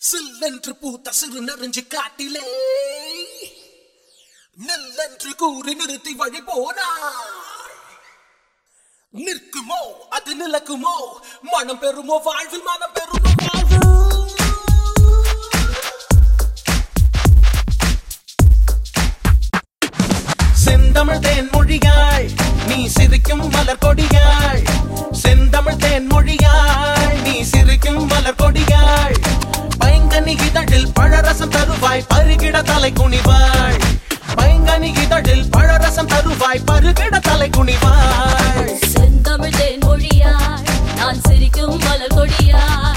சில்லென்று பூத்த சிறு நெறிஞ்சு காட்டிலே நெல்லென்று கூறி நிறுத்தி வழி போனார். நிற்குமோ அது நிலக்குமோ, மனம் பெறுமோ வாழ்வில் மனம் பெறுமோ வாழ்வு. செந்தமிழ் தேன் மொழியாள் நீ சிரிக்கும் மலர் கொடியாள், செந்தமிழ் தேன் மொழியாள் நீ சிரிக்கும் மலர் கொடியாள். பைங்கனி இதழில் பழரசம் தருவாய் பருகிட தலை குனிவாள், பைங்கனி இதழில் பழரசம் தருவாய் பருகிட தலை குனிவாள். செந்தமிழ் தேன் மொழியாள் நான் சிரிக்கும் மலர் கொடியாள்,